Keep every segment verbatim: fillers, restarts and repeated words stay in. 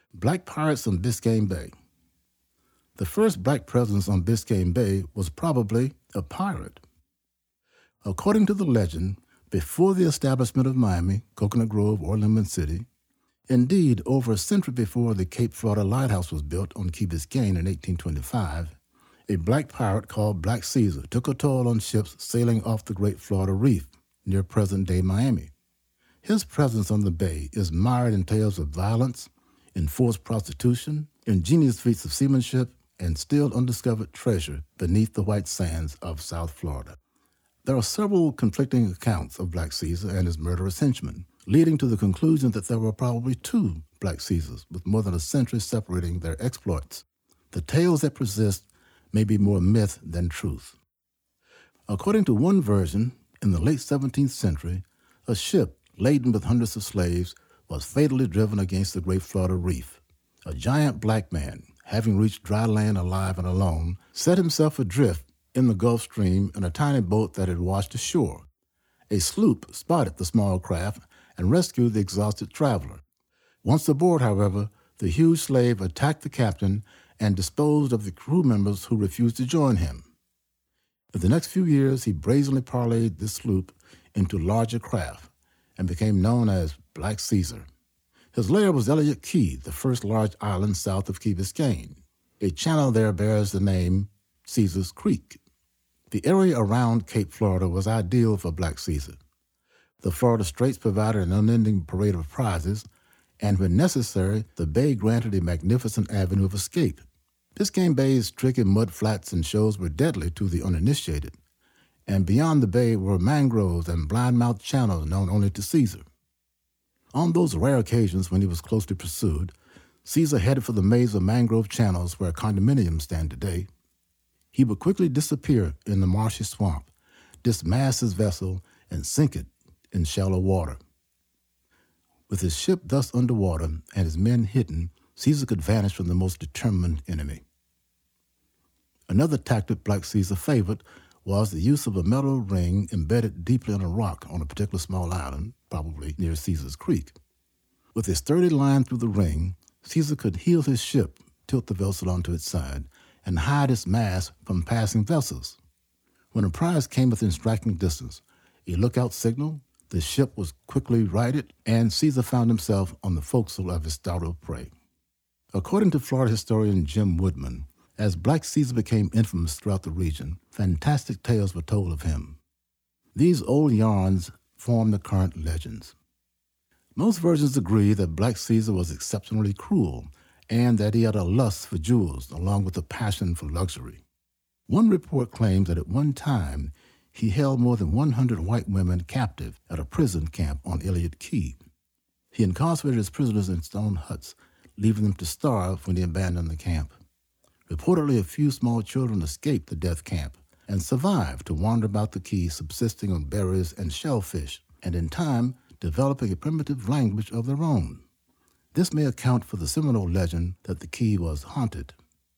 Black pirates on Biscayne Bay. The first black presence on Biscayne Bay was probably a pirate. According to the legend, before the establishment of Miami, Coconut Grove, or Lemon City, indeed over a century before the Cape Florida Lighthouse was built on Key Biscayne in eighteen twenty-five, a black pirate called Black Caesar took a toll on ships sailing off the Great Florida Reef near present-day Miami. His presence on the bay is mired in tales of violence, enforced prostitution, ingenious feats of seamanship, and still undiscovered treasure beneath the white sands of South Florida. There are several conflicting accounts of Black Caesar and his murderous henchmen, leading to the conclusion that there were probably two Black Caesars with more than a century separating their exploits. The tales that persist may be more myth than truth. According to one version, in the late seventeenth century, a ship laden with hundreds of slaves was fatally driven against the Great Florida Reef. A giant black man, having reached dry land alive and alone, set himself adrift in the Gulf Stream in a tiny boat that had washed ashore. A sloop spotted the small craft and rescued the exhausted traveler. Once aboard, however, the huge slave attacked the captain and disposed of the crew members who refused to join him. In the next few years, he brazenly parlayed this sloop into larger craft and became known as Black Caesar. His lair was Elliott Key, the first large island south of Key Biscayne. A channel there bears the name Caesar's Creek. The area around Cape Florida was ideal for Black Caesar. The Florida Straits provided an unending parade of prizes, and when necessary, the bay granted a magnificent avenue of escape. Biscayne Bay's tricky mud flats and shoals were deadly to the uninitiated, and beyond the bay were mangroves and blind-mouthed channels known only to Caesar. On those rare occasions when he was closely pursued, Caesar headed for the maze of mangrove channels where condominiums stand today. He would quickly disappear in the marshy swamp, dismast his vessel, and sink it in shallow water. With his ship thus underwater and his men hidden, Caesar could vanish from the most determined enemy. Another tactic Black Caesar favored was the use of a metal ring embedded deeply in a rock on a particular small island, probably near Caesar's Creek. With a sturdy line through the ring, Caesar could heel his ship, tilt the vessel onto its side, and hide its mast from passing vessels. When a prize came within striking distance, a lookout signal, the ship was quickly righted, and Caesar found himself on the forecastle of his startled prey. According to Florida historian Jim Woodman, as Black Caesar became infamous throughout the region, fantastic tales were told of him. These old yarns form the current legends. Most versions agree that Black Caesar was exceptionally cruel and that he had a lust for jewels along with a passion for luxury. One report claims that at one time he held more than one hundred white women captive at a prison camp on Elliott Key. He incarcerated his prisoners in stone huts, leaving them to starve when he abandoned the camp. Reportedly, a few small children escaped the death camp and survived to wander about the Key, subsisting on berries and shellfish, and in time developing a primitive language of their own. This may account for the Seminole legend that the Key was haunted.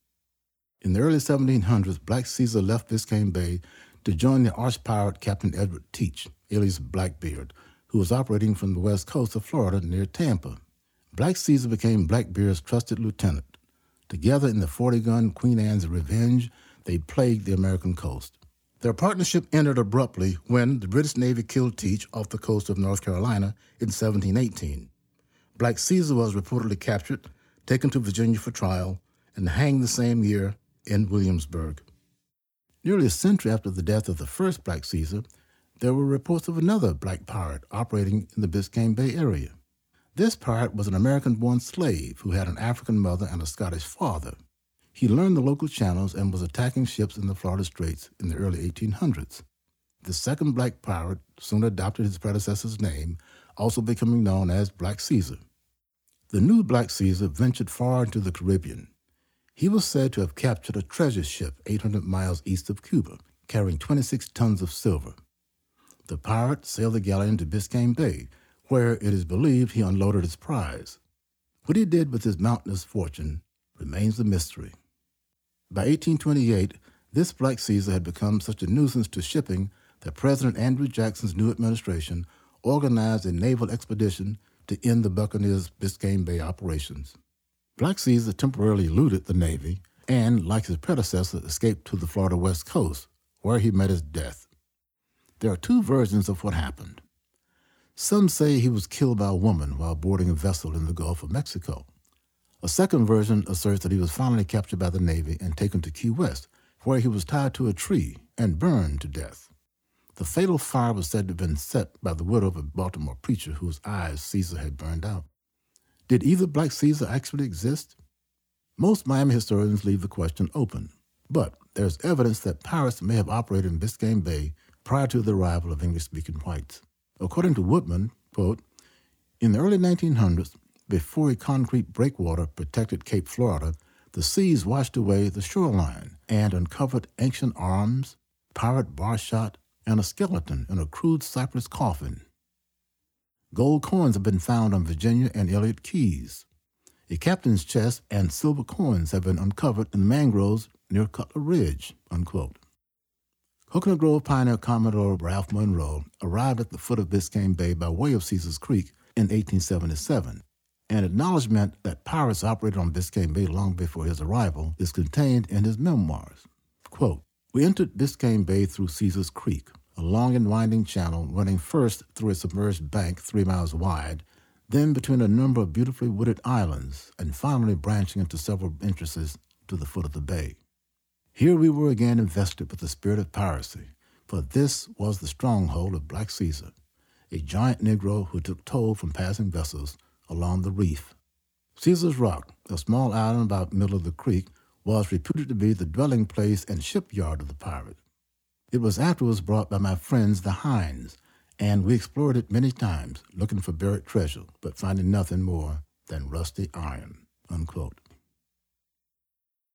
In the early seventeen hundreds, Black Caesar left Biscayne Bay to join the arch-pirate Captain Edward Teach, alias Blackbeard, who was operating from the west coast of Florida near Tampa. Black Caesar became Blackbeard's trusted lieutenant. Together in the forty-gun Queen Anne's Revenge, they plagued the American coast. Their partnership ended abruptly when the British Navy killed Teach off the coast of North Carolina in seventeen eighteen. Black Caesar was reportedly captured, taken to Virginia for trial, and hanged the same year in Williamsburg. Nearly a century after the death of the first Black Caesar, there were reports of another black pirate operating in the Biscayne Bay area. This pirate was an American-born slave who had an African mother and a Scottish father. He learned the local channels and was attacking ships in the Florida Straits in the early eighteen hundreds. The second black pirate soon adopted his predecessor's name, also becoming known as Black Caesar. The new Black Caesar ventured far into the Caribbean. He was said to have captured a treasure ship eight hundred miles east of Cuba, carrying twenty-six tons of silver. The pirate sailed the galleon to Biscayne Bay, where it is believed he unloaded his prize. What he did with his mountainous fortune remains a mystery. By eighteen twenty-eight, this Black Caesar had become such a nuisance to shipping that President Andrew Jackson's new administration organized a naval expedition to end the Buccaneers' Biscayne Bay operations. Black Caesar temporarily eluded the Navy and, like his predecessor, escaped to the Florida West Coast, where he met his death. There are two versions of what happened. Some say he was killed by a woman while boarding a vessel in the Gulf of Mexico. A second version asserts that he was finally captured by the Navy and taken to Key West, where he was tied to a tree and burned to death. The fatal fire was said to have been set by the widow of a Baltimore preacher whose eyes Caesar had burned out. Did either Black Caesar actually exist? Most Miami historians leave the question open, but there's evidence that pirates may have operated in Biscayne Bay prior to the arrival of English-speaking whites. According to Woodman, quote, in the early nineteen hundreds, before a concrete breakwater protected Cape Florida, the seas washed away the shoreline and uncovered ancient arms, pirate bar shot, and a skeleton in a crude cypress coffin. Gold coins have been found on Virginia and Elliott Keys. A captain's chest and silver coins have been uncovered in the mangroves near Cutler Ridge, unquote. Coconut Grove pioneer Commodore Ralph Monroe arrived at the foot of Biscayne Bay by way of Caesars Creek in eighteen seventy-seven. An acknowledgement that pirates operated on Biscayne Bay long before his arrival is contained in his memoirs. Quote, we entered Biscayne Bay through Caesars Creek, a long and winding channel running first through a submerged bank three miles wide, then between a number of beautifully wooded islands, and finally branching into several entrances to the foot of the bay. Here we were again invested with the spirit of piracy, for this was the stronghold of Black Caesar, a giant Negro who took toll from passing vessels along the reef. Caesar's Rock, a small island about the middle of the creek, was reputed to be the dwelling place and shipyard of the pirate. It was afterwards brought by my friends the Hines, and we explored it many times, looking for buried treasure, but finding nothing more than rusty iron, unquote.